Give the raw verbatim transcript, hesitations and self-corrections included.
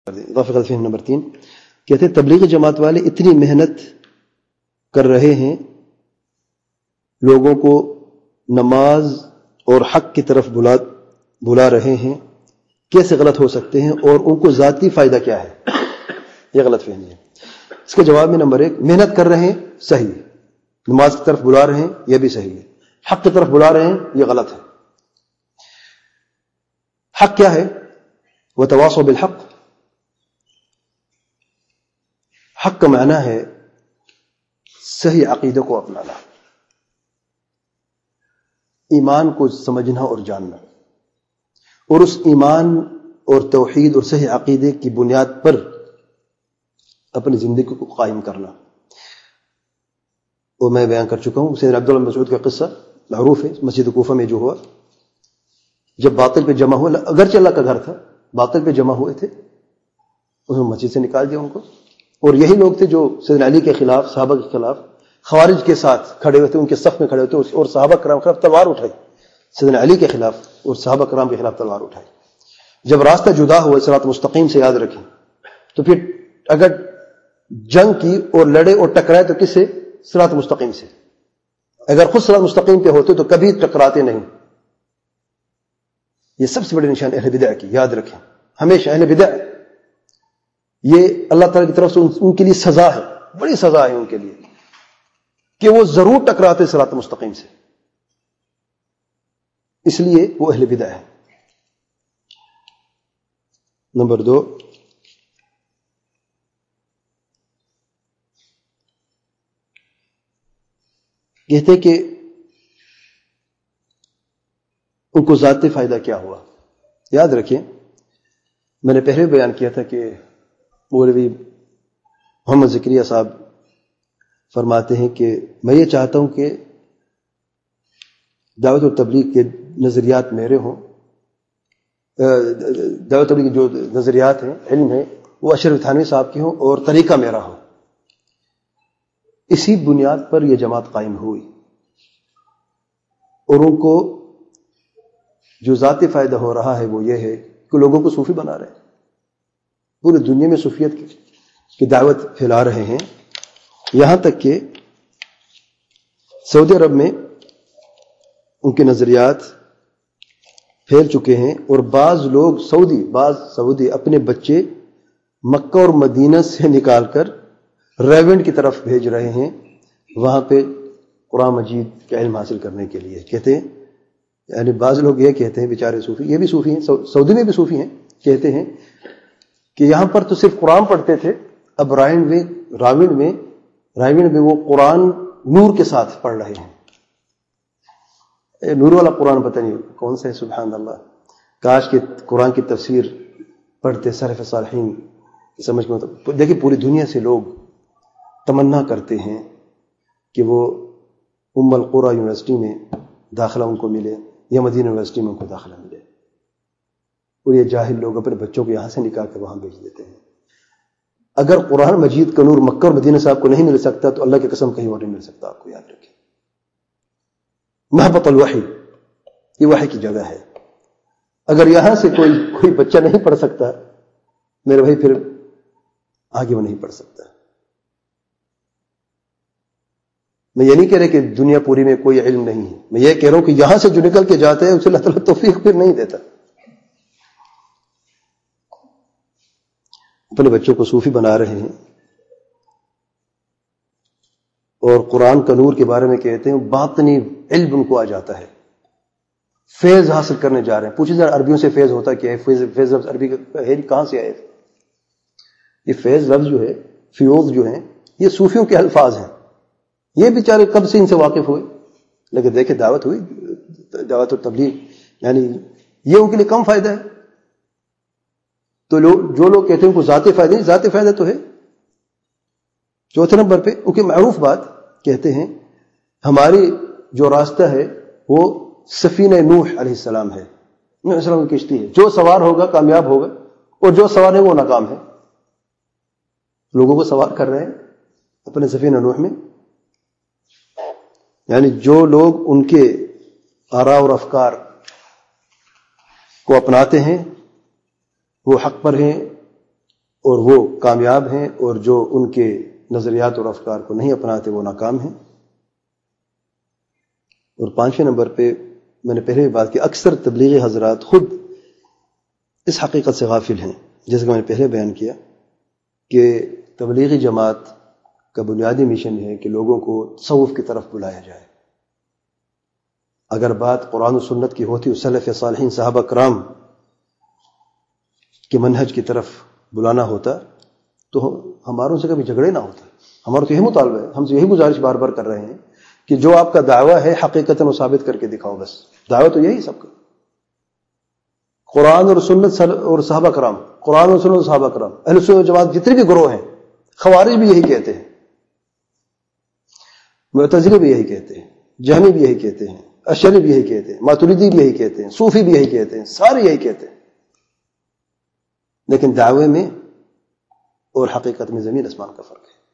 اضافہ غلط فہمی نمبر تین کہتے ہیں تبلیغ جماعت والے اتنی محنت کر رہے ہیں، لوگوں کو نماز اور حق کی طرف بلا بلا رہے ہیں، کیسے غلط ہو سکتے ہیں اور ان کو ذاتی فائدہ کیا ہے؟ یہ غلط فہمی ہے۔ اس کے جواب میں نمبر ایک، محنت کر رہے ہیں صحیح ہے، نماز کی طرف بلا رہے ہیں یہ بھی صحیح ہے، حق کی طرف بلا رہے ہیں یہ غلط ہے۔ حق کیا ہے؟ وتواصوا بالحق، حق کا معنی ہے صحیح عقیدے کو اپنانا، ایمان کو سمجھنا اور جاننا، اور اس ایمان اور توحید اور صحیح عقیدے کی بنیاد پر اپنی زندگی کو قائم کرنا۔ اور میں بیان کر چکا ہوں سیدنا عبداللہ بن مسعود کا قصہ معروف ہے، مسجد کوفہ میں جو ہوا، جب باطل پہ جمع ہوا، اگرچہ اللہ کا گھر تھا، باطل پہ جمع ہوئے تھے، انہوں نے مسجد سے نکال دیا ان کو، اور یہی لوگ تھے جو سیدنا علی کے خلاف، صحابہ کے خلاف، خوارج کے ساتھ کھڑے ہوئے تھے، ان کے صف میں کھڑے ہوئے تھے، اور صحابہ کرام کے خلاف تلوار اٹھائی، سیدنا علی کے خلاف اور صحابہ کرام کے خلاف تلوار اٹھائی۔ جب راستہ جدا ہوا صراط مستقیم سے، یاد رکھیں، تو پھر اگر جنگ کی اور لڑے اور ٹکرائے تو کس سے؟ صراط مستقیم سے۔ اگر خود صراط مستقیم پہ ہوتے تو کبھی ٹکراتے نہیں۔ یہ سب سے بڑی نشان اہل بدع کی، یاد رکھیں، ہمیشہ اہل بدع یہ اللہ تعالیٰ کی طرف سے ان کے لیے سزا ہے، بڑی سزا ہے ان کے لیے، کہ وہ ضرور ٹکراتے صراط مستقیم سے، اس لیے وہ اہل بدع ہے۔ نمبر دو، کہتے کہ ان کو ذاتی فائدہ کیا ہوا؟ یاد رکھیں، میں نے پہلے بیان کیا تھا کہ مولوی محمد زکریا صاحب فرماتے ہیں کہ میں یہ چاہتا ہوں کہ دعوت و تبلیغ کے نظریات میرے ہوں، دعوت تبلیغ کے جو نظریات ہیں، علم ہے، وہ اشرف تھانوی صاحب کے ہوں اور طریقہ میرا ہو۔ اسی بنیاد پر یہ جماعت قائم ہوئی، اور ان کو جو ذاتی فائدہ ہو رہا ہے وہ یہ ہے کہ لوگوں کو صوفی بنا رہے ہیں، پوری دنیا میں صوفیت کی دعوت پھیلا رہے ہیں، یہاں تک کہ سعودی عرب میں ان کے نظریات پھیل چکے ہیں، اور بعض لوگ سعودی بعض سعودی اپنے بچے مکہ اور مدینہ سے نکال کر ریونڈ کی طرف بھیج رہے ہیں، وہاں پہ قرآن مجید کا علم حاصل کرنے کے لیے۔ کہتے ہیں، یعنی بعض لوگ یہ کہتے ہیں، بیچارے صوفی، یہ بھی صوفی ہیں، سعودی میں بھی صوفی ہیں، کہتے ہیں کہ یہاں پر تو صرف قرآن پڑھتے تھے، اب رائن میں راون میں راون میں وہ قرآن نور کے ساتھ پڑھ رہے ہیں۔ نور والا قرآن پتہ نہیں کون سا ہے، سبحان اللہ، کاش کہ قرآن کی تفسیر پڑھتے سلف صالحین سمجھ میں ہوتا۔ دیکھیں، پوری دنیا سے لوگ تمنا کرتے ہیں کہ وہ ام القری یونیورسٹی میں داخلہ ان کو ملے یا مدینہ یونیورسٹی میں ان کو داخلہ ملے، اور یہ جاہل لوگ اپنے بچوں کو یہاں سے نکال کر وہاں بھیج دیتے ہیں۔ اگر قرآن مجید کا نور مکہ اور مدینہ صاحب کو نہیں مل سکتا تو اللہ کی قسم کہیں اور نہیں مل سکتا، آپ کو یاد رکھیں۔ محبت الوحی، یہ وحی کی جگہ ہے۔ اگر یہاں سے کوئی کوئی بچہ نہیں پڑھ سکتا میرے بھائی، پھر آگے وہ نہیں پڑھ سکتا۔ میں یہ نہیں کہہ رہا کہ دنیا پوری میں کوئی علم نہیں ہے، میں یہ کہہ رہا ہوں کہ یہاں سے جو نکل کے جاتے ہیں اسے اللہ تعالیٰ توفیق پھر نہیں دیتا۔ اپنے بچوں کو صوفی بنا رہے ہیں، اور قرآن کا نور کے بارے میں کہتے ہیں باطنی علم ان کو آ جاتا ہے، فیض حاصل کرنے جا رہے ہیں۔ پوچھیں ذرا عربیوں سے فیض ہوتا کیا ہے؟ فیض فیض لفظ عربی کا ہے کہاں سے آئے؟ یہ فیض لفظ جو ہے، فیوض جو ہیں، یہ صوفیوں کے الفاظ ہیں۔ یہ بیچارے کب سے ان سے واقف ہوئے، لیکن دیکھیں دعوت ہوئی، دعوت و تبلیغ، یعنی یہ ان کے لیے کم فائدہ ہے۔ تو لوگ جو لوگ کہتے ہیں ان کو ذاتی فائدہ نہیں، ذاتی فائدہ تو ہے۔ چوتھے نمبر پہ ان کی معروف بات کہتے ہیں، ہماری جو راستہ ہے وہ سفینہ نوح علیہ السلام ہے، نوح علیہ السلام کی کشتی ہے، جو سوار ہوگا کامیاب ہوگا، اور جو سوار ہے وہ ناکام ہے۔ لوگوں کو سوار کر رہے ہیں اپنے سفینہ نوح میں، یعنی جو لوگ ان کے آراء اور افکار کو اپناتے ہیں وہ حق پر ہیں، اور وہ کامیاب ہیں، اور جو ان کے نظریات اور افکار کو نہیں اپناتے وہ ناکام ہیں۔ اور پانچویں نمبر پہ میں نے پہلے بھی بات کی، اکثر تبلیغی حضرات خود اس حقیقت سے غافل ہیں، جیسے کہ میں نے پہلے بیان کیا کہ تبلیغی جماعت کا بنیادی مشن ہے کہ لوگوں کو تصوف کی طرف بلایا جائے۔ اگر بات قرآن و سنت کی ہوتی، سلف صالحین صحابہ کرام کے منہج کی طرف بلانا ہوتا تو ہماروں سے کبھی جھگڑے نہ ہوتا۔ ہمارا تو یہی مطالبہ ہے، ہم سے یہی گزارش بار بار کر رہے ہیں کہ جو آپ کا دعویٰ ہے حقیقتاً وہ ثابت کر کے دکھاؤ۔ بس دعویٰ تو یہی سب کا، قرآن اور سنت اور صحابہ کرام، قرآن اور سنت اور صحابہ کرام، اہل سنت و جماعت جتنے بھی گروہ ہیں، خوارج بھی یہی کہتے ہیں، معتزلہ بھی یہی کہتے ہیں، جہمی بھی یہی کہتے ہیں، اشعری بھی یہی کہتے ہیں، ماتریدی بھی یہی کہتے ہیں، صوفی بھی یہی کہتے ہیں، سارے یہی کہتے ہیں، لیکن دعوے میں اور حقیقت میں زمین آسمان کا فرق ہے۔